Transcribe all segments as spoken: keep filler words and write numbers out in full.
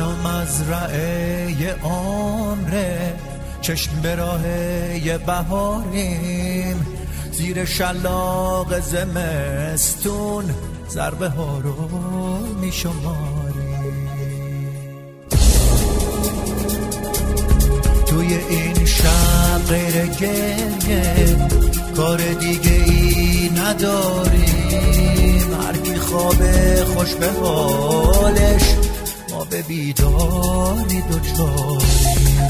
و مزرعه عمره، چشم به راه بهاریم، زیر شلاق زمستون ضربه ها رو می شماریم. توی این شب غیر گریه کار دیگه ای نداریم، هر کی خوابه خوش به حالش، ما به بیداری دوچاریم.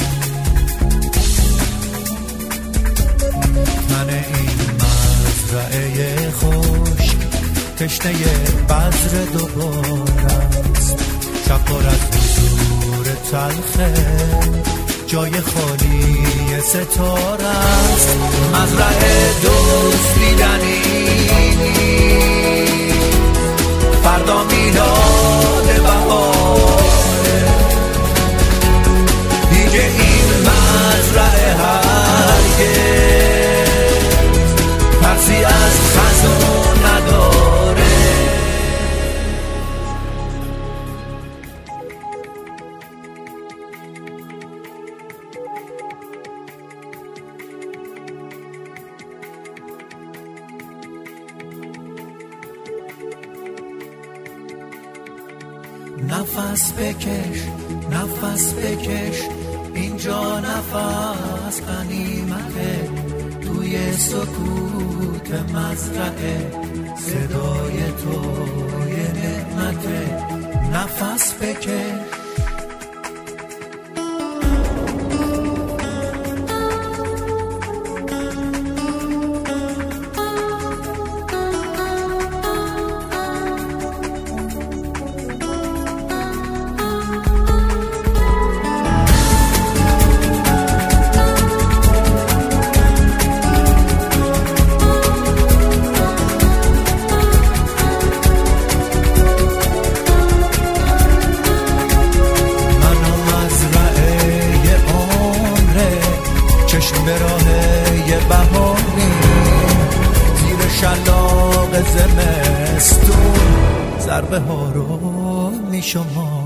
من این مزرعه خشک تشنه بذر دوباره است، شب پر از حضور تلخه، جای خالی ستاره است. مزرعه دوست دیدنی، فردا میلاد بهاره، دیگه این مزرعه هرگز ترسی از خزون نداره. نفس بکش، نفس بکش، اینجا نفس غنیمته، توی سکوت مزرعه صدای توی نعمته. نفس بکش، به راه بهاریم، زیر شلاق زمستون ضربه ها رو می شماریم.